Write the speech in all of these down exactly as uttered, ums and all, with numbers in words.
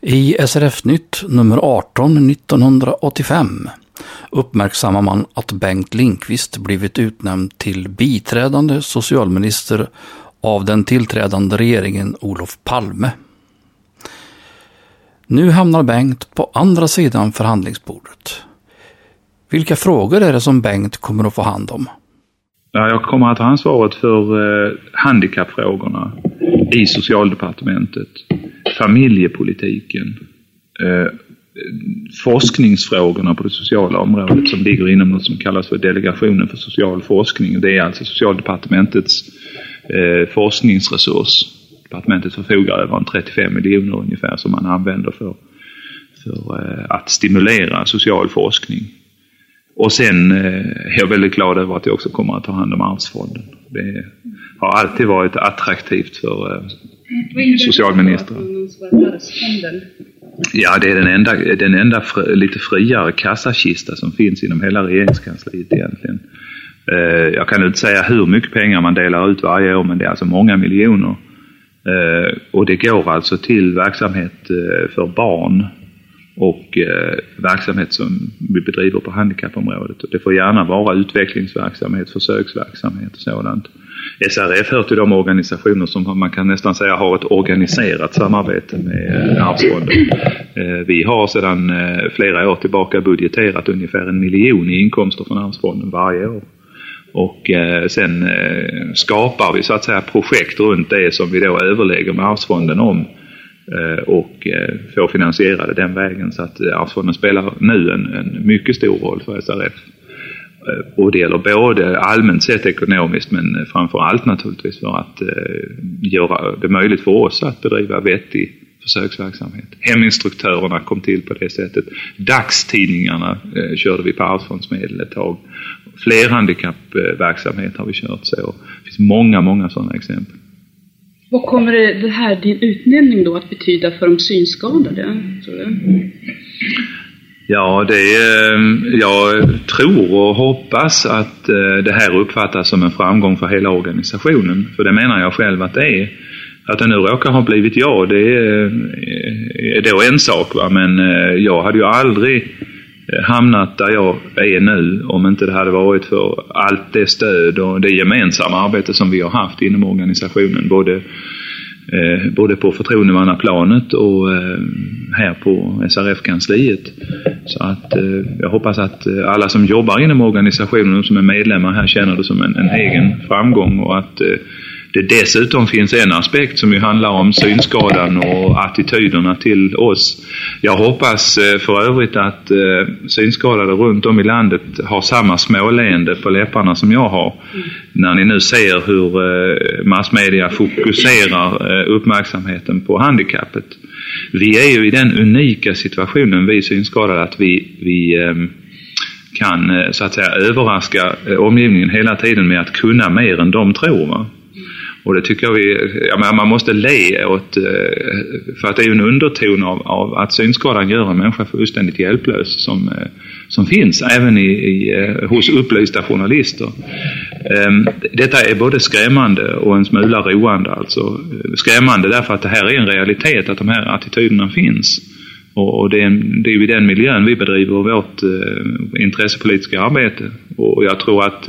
I S R F-nytt nummer arton nittonhundraåttiofem uppmärksammar man att Bengt Lindqvist blivit utnämnd till biträdande socialminister av den tillträdande regeringen Olof Palme. Nu hamnar Bengt på andra sidan förhandlingsbordet. Vilka frågor är det som Bengt kommer att få hand om? Ja, jag kommer att ha ansvaret för eh, handikappfrågorna i socialdepartementet, familjepolitiken, eh, forskningsfrågorna på det sociala området som ligger inom något som kallas för Delegationen för social forskning. Det är alltså socialdepartementets eh, forskningsresurs. Departementet förfogar över en trettiofem miljoner ungefär som man använder för, för eh, att stimulera social forskning. Och sen eh, är jag väldigt glad över att jag också kommer att ta hand om arvsfonden. Det har alltid varit attraktivt för eh, socialministrar. Ja, det är den enda, den enda fri, lite friare kassakista som finns inom hela regeringskansliet egentligen. Eh, jag kan inte säga hur mycket pengar man delar ut varje år, men det är alltså många miljoner. Eh, och det går alltså till verksamhet eh, för barn och eh, verksamhet som vi bedriver på handikappområdet. Det får gärna vara utvecklingsverksamhet, försöksverksamhet och sådant. S R F hör till de organisationer som man kan nästan säga har ett organiserat samarbete med eh, Arvsfonden. Eh, vi har sedan eh, flera år tillbaka budgeterat ungefär en miljon i inkomster från Arvsfonden varje år. Och eh, sen eh, skapar vi så att säga projekt runt det som vi då överlägger med Arvsfonden om. Och få finansierade den vägen, så att Arvsfonden spelar nu en, en mycket stor roll för S R F. Och det gäller både allmänt sett ekonomiskt, men framför allt naturligtvis för att eh, göra det möjligt för oss att bedriva vettig försöksverksamhet. Heminstruktörerna kom till på det sättet. Dagstidningarna eh, körde vi på Arvsfondsmedel ett tag. Flerhandikappverksamhet har vi kört så. Det finns många, många sådana exempel. Vad kommer det här, din utnämning då, att betyda för de synskadade, tror du? Ja, det är, jag tror och hoppas att det här uppfattas som en framgång för hela organisationen. För det menar jag själv att det är. Att det nu råkar ha blivit jag, det är, är då en sak. Va? Men jag hade ju aldrig hamnat där jag är nu om inte det hade varit för allt det stöd och det gemensamma arbete som vi har haft inom organisationen, både, eh, både på förtroendemannaplanet och eh, här på S R F-kansliet. Så att eh, jag hoppas att alla som jobbar inom organisationen och som är medlemmar här känner det som en, en egen framgång, och att eh, det dessutom finns en aspekt som ju handlar om synskadan och attityderna till oss. Jag hoppas för övrigt att synskadade runt om i landet har samma småleende på läpparna som jag har. Mm. När ni nu ser hur massmedia fokuserar uppmärksamheten på handikappet. Vi är ju i den unika situationen, vi synskadade, att vi... vi kan så att säga överraska omgivningen hela tiden med att kunna mer än de tror, va? Och det tycker jag vi, ja, men man måste le åt, för att det är ju en underton av, av att synskadan gör en människa fullständigt hjälplös som, som finns även i, i, hos upplysta journalister. Detta är både skrämmande och en smula roande. Alltså, skrämmande därför att det här är en realitet, att de här attityderna finns. Och det är, det är i den miljön vi bedriver vårt intressepolitiska arbete. Och jag tror att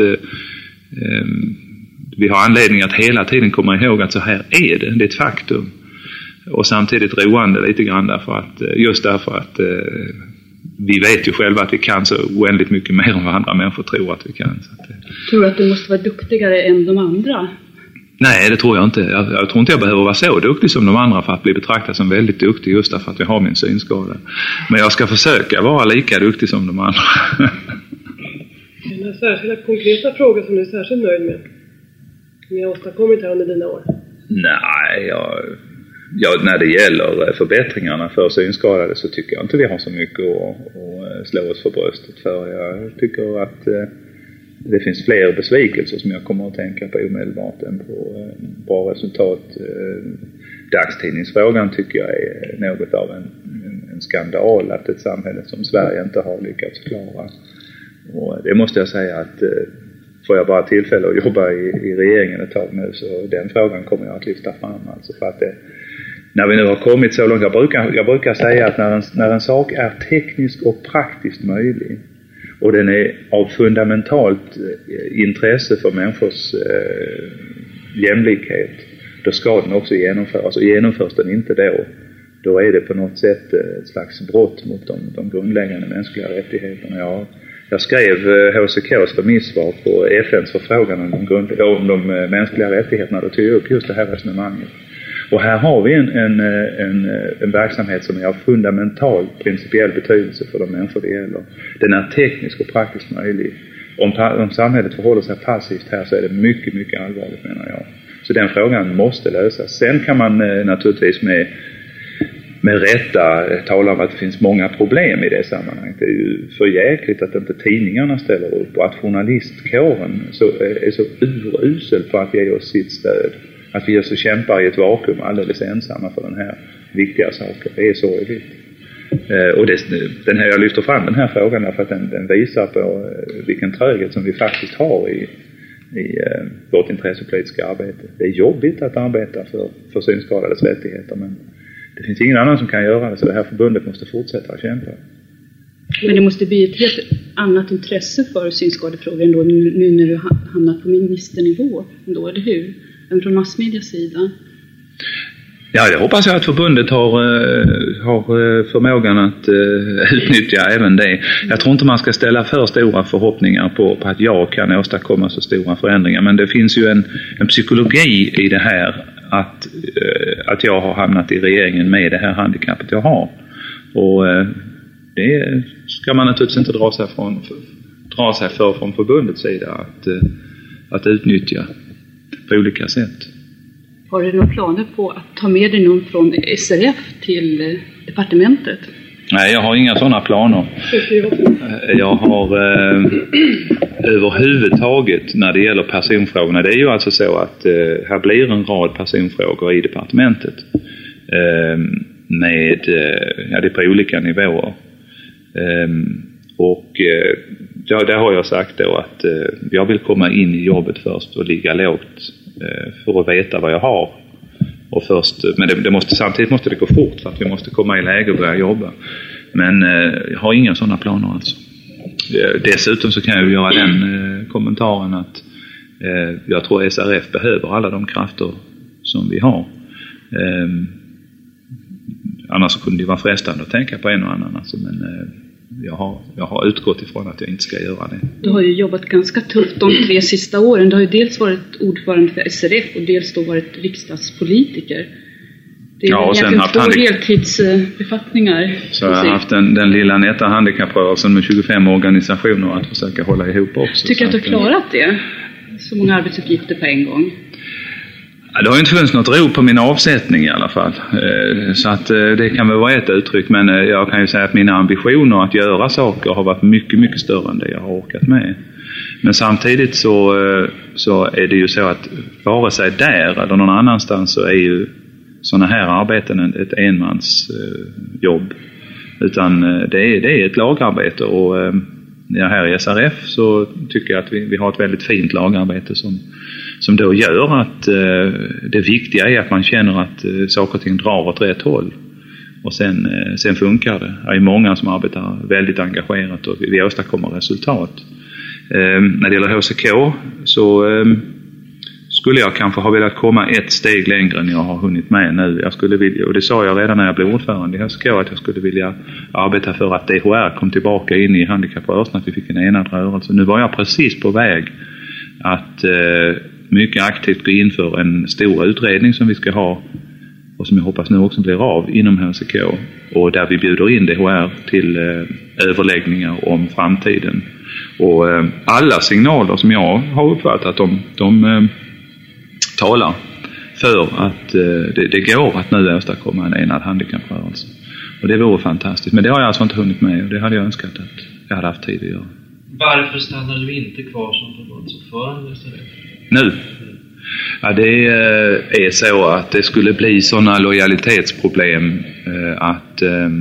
vi har anledning att hela tiden komma ihåg att så här är det, det är ett faktum. Och samtidigt roande lite grann därför att, just därför att eh, vi vet ju själva att vi kan så oändligt mycket mer än vad andra människor tror att vi kan. Så att, eh. Tror du att du måste vara duktigare än de andra? Nej, det tror jag inte. Jag, jag tror inte jag behöver vara så duktig som de andra för att bli betraktad som väldigt duktig, just därför att jag har min synskada. Men jag ska försöka vara lika duktig som de andra. Är det några särskilda konkreta frågor som du är särskilt nöjd med? Ni har åstadkommit här under dina år? Nej, jag, jag, när det gäller förbättringarna för synskadade så tycker jag inte vi har så mycket att, att slå oss för bröstet för. Jag tycker att eh, det finns fler besvikelser som jag kommer att tänka på omedelbart än på eh, bra resultat. Eh, dagstidningsfrågan tycker jag är något av en, en, en skandal att ett samhälle som Sverige inte har lyckats klara. Och det måste jag säga att eh, får jag bara tillfälle att jobba i, i regeringen ett tag nu, så den frågan kommer jag att lyfta fram. Alltså för att det, när vi nu har kommit så långt, jag brukar, jag brukar säga att när en, när en sak är tekniskt och praktiskt möjlig och den är av fundamentalt intresse för människors eh, jämlikhet, då ska den också genomföras. Och genomförs den inte då, då är det på något sätt ett slags brott mot de, de grundläggande mänskliga rättigheterna. Jag, jag skrev H C K:s remissvar på F N:s förfrågan om de, grund, om de mänskliga rättigheterna. Då tog jag upp just det här resonemanget. Och här har vi en, en, en, en verksamhet som är av fundamental principiell betydelse för de människor det gäller. Den är teknisk och praktiskt möjlig. Om, om samhället förhåller sig passivt här så är det mycket, mycket allvarligt, menar jag. Så den frågan måste lösas. Sen kan man eh, naturligtvis med, med rätta eh, tala om att det finns många problem i det sammanhanget. Det är ju för jäkligt att inte tidningarna ställer upp och att journalistkåren så, eh, är så urusel för att ge oss sitt stöd. Att vi så kämpar i ett vakuum alldeles ensamma för den här viktiga saken. Det är sorgligt. Eh, och det, den här, jag lyfter fram den här frågan därför att den, den visar på eh, vilken tröghet som vi faktiskt har i, i eh, vårt intressepolitiska arbete. Det är jobbigt att arbeta för, för synskadades rättigheter, men det finns ingen annan som kan göra det, så det här förbundet måste fortsätta att kämpa. Men det måste bli ett helt annat intresse för synskadefrågor ändå nu när du hamnat på ministernivå ändå, eller hur? Än från massmedias sida. Ja, det hoppas jag att förbundet har, har förmågan att utnyttja även det. Jag tror inte man ska ställa för stora förhoppningar på, på att jag kan åstadkomma så stora förändringar. Men det finns ju en, en psykologi i det här att, att jag har hamnat i regeringen med det här handikappet jag har. Och det ska man naturligtvis inte dra sig, från, dra sig för från förbundets sida att, att utnyttja på olika sätt. Har du några planer på att ta med dig någon från S R F till departementet? Nej, jag har inga sådana planer. Jag har eh, överhuvudtaget när det gäller personfrågorna, det är ju alltså så att eh, här blir en rad personfrågor i departementet eh, med, eh, ja, det är på olika nivåer. Eh, och eh, ja, där har jag sagt då att eh, jag vill komma in i jobbet först och ligga lågt eh, för att veta vad jag har. Och först, men det, det måste, samtidigt måste det gå fort för att vi måste komma i läge och börja jobba. Men eh, jag har inga sådana planer alltså. Eh, dessutom så kan jag göra den eh, kommentaren att eh, jag tror S R F behöver alla de krafter som vi har. Eh, annars så kunde det vara frestande att tänka på en och annan alltså, men eh, jag, har, jag har utgått ifrån att jag inte ska göra det. Du har ju jobbat ganska tufft de tre sista åren. Du har ju dels varit ordförande för S R F och dels då varit riksdagspolitiker. Det är ja, och sen haft två handik- heltidsbefattningar. Så jag har haft den, den lilla nätta handikapprörelsen med tjugofem organisationer att försöka hålla ihop också. Tycker du att du har klarat det? Så många arbetsuppgifter på en gång. Ja, det har inte funnits något ro på min avsättning i alla fall. Så att det kan väl vara ett uttryck. Men jag kan ju säga att mina ambitioner att göra saker har varit mycket, mycket större än det jag har orkat med. Men samtidigt så, så är det ju så att vare sig där eller någon annanstans så är ju sådana här arbeten ett enmansjobb. Utan det är, det är ett lagarbete och ja, här i S R F så tycker jag att vi, vi har ett väldigt fint lagarbete som, som då gör att eh, det viktiga är att man känner att eh, saker och ting drar åt rätt håll. Och sen, eh, sen funkar det. Det är många som arbetar väldigt engagerat och vi, vi åstadkommer resultat. Eh, när det gäller H C K så eh, skulle jag kanske ha velat komma ett steg längre än jag har hunnit med nu. Jag skulle vilja, och det sa jag redan när jag blev ordförande i H C K, att jag skulle vilja arbeta för att D H R kom tillbaka in i handikapprörelsen, att vi fick en enad rörelse. Nu var jag precis på väg att eh, mycket aktivt gå in för en stor utredning som vi ska ha och som jag hoppas nu också blir av inom H C K, och där vi bjuder in D H R till eh, överläggningar om framtiden. Och eh, alla signaler som jag har uppfattat de, de eh, talar för att eh, det, det går att nu åstadkomma en enad handikapprörelse. Och det vore fantastiskt. Men det har jag alltså inte hunnit med och det hade jag önskat att jag hade haft tid att göra. Varför stannar du inte kvar som förbundsordförande? Nu? Ja, det är så att det skulle bli sådana lojalitetsproblem att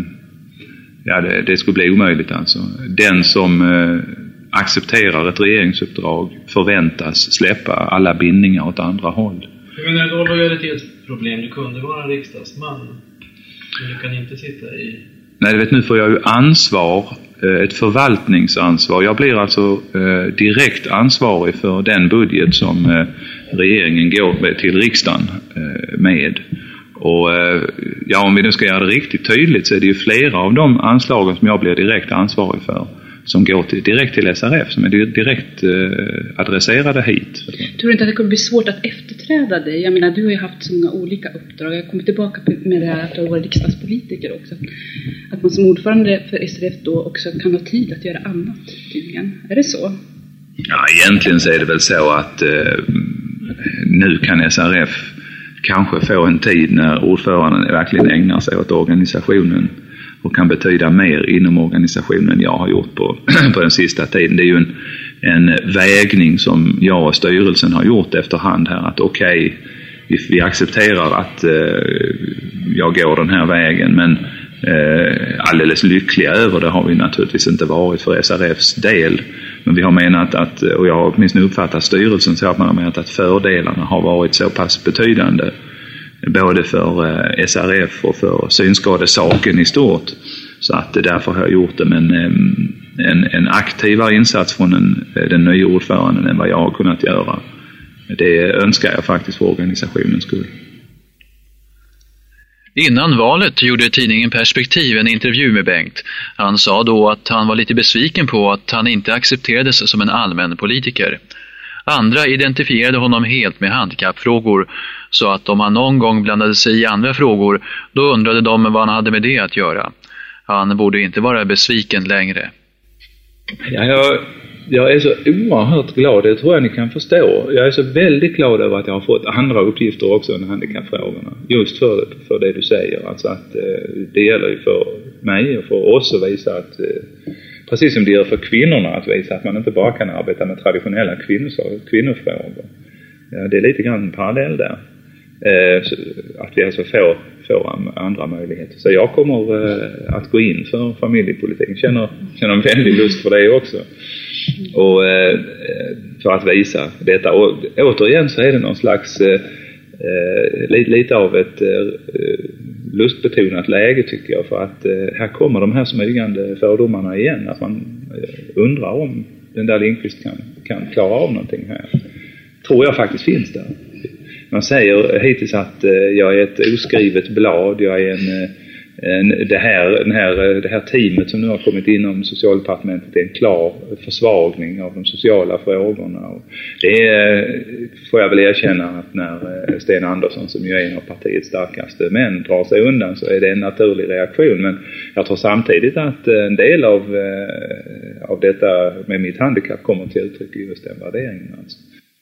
ja, det, det skulle bli omöjligt alltså. Den som accepterar ett regeringsuppdrag förväntas släppa alla bindningar åt andra håll. Jag menar, då lojalitetsproblem. Du kunde vara riksdagsman, men du kan inte sitta i... Nej, vet, nu får jag ju ansvar, ett förvaltningsansvar. Jag blir alltså eh, direkt ansvarig för den budget som eh, regeringen går till riksdagen eh, med. Och eh, ja, om vi nu ska göra det riktigt tydligt så är det ju flera av de anslagen som jag blir direkt ansvarig för som går till, direkt till S R F, som är direkt eh, adresserade hit. Tror du inte att det kommer bli svårt att efterträda dig? Jag menar, du har ju haft så många olika uppdrag. Jag kommer tillbaka med det här att du har varit riksdagspolitiker också. Att man som ordförande för S R F då också kan ha tid att göra annat tydligen. Är det så? Ja, egentligen så är det väl så att eh, nu kan S R F kanske få en tid när ordföranden verkligen ägnar sig åt organisationen och kan betyda mer inom organisationen än jag har gjort på, på den sista tiden. Det är ju en, en vägning som jag och styrelsen har gjort efterhand här, att okej, okay, vi, vi accepterar att eh, jag går den här vägen, men eh, alldeles lyckliga över det har vi naturligtvis inte varit för S R Fs del. Men vi har menat att, och jag har åtminstone uppfattat styrelsen så att man har menat att fördelarna har varit så pass betydande både för S R F och för synskadesaken i stort, så att det därför har jag gjort det, men en, en aktivare insats från den, den nya ordföranden än vad jag har kunnat göra. Det önskar jag faktiskt för organisationens skull. Innan valet gjorde tidningen Perspektiv en intervju med Bengt. Han sa då att han var lite besviken på att han inte accepterades som en allmän politiker. Andra identifierade honom helt med handikappfrågor, så att om han någon gång blandade sig i andra frågor, då undrade de vad han hade med det att göra. Han borde inte vara besviken längre. Ja, jag, jag är så oerhört glad, det tror jag ni kan förstå. Jag är så väldigt glad över att jag har fått andra uppgifter också än handikappfrågorna. Just för, för det du säger. Alltså att eh, det gäller ju för mig och för oss att visa att... Eh, precis som det gör för kvinnorna, att visa att man inte bara kan arbeta med traditionella kvinnofrågor. Ja, det är lite grann en parallell där. Eh, att vi alltså får, får andra möjligheter. Så jag kommer eh, att gå in för familjepolitik. Känner, känner en väldigt lust för det också. Och eh, för att visa detta. Och återigen så är det någon slags eh, lite, lite av ett eh, lustbetonat läge, tycker jag, för att eh, här kommer de här smygande fördomarna igen, att man eh, undrar om den där Lindqvist kan, kan klara av någonting här. Tror jag faktiskt finns där. Man säger hittills att eh, jag är ett oskrivet blad, jag är en, en, det, här, den här, det här teamet som nu har kommit inom socialdepartementet är en klar försvagning av de sociala frågorna. Och det är, får jag väl erkänna, att när Sten Andersson, som ju är en av partiets starkaste män, drar sig undan, så är det en naturlig reaktion. Men jag tror samtidigt att en del av, av detta med mitt handikapp kommer till uttryck i just den värderingen. Alltså.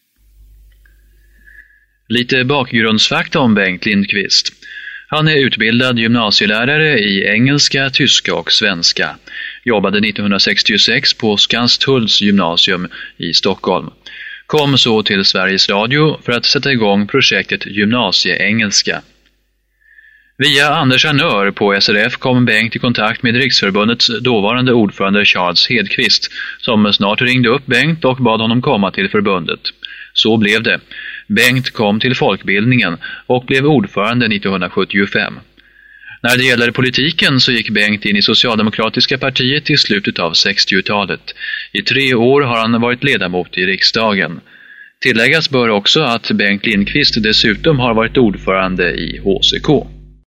Lite bakgrundsfakta om Bengt Lindqvist. Han är utbildad gymnasielärare i engelska, tyska och svenska. Jobbade nittonhundrasextiosex på Skanstulls gymnasium i Stockholm. Kom så till Sveriges Radio för att sätta igång projektet Gymnasieengelska. Via Anders Arnör på S R F kom Bengt i kontakt med Riksförbundets dåvarande ordförande Charles Hedqvist, som snart ringde upp Bengt och bad honom komma till förbundet. Så blev det. Bengt kom till folkbildningen och blev ordförande nittonhundrasjuttiofem. När det gäller politiken så gick Bengt in i Socialdemokratiska partiet i slutet av sextiotalet. I tre år har han varit ledamot i riksdagen. Tilläggas bör också att Bengt Lindqvist dessutom har varit ordförande i H C K.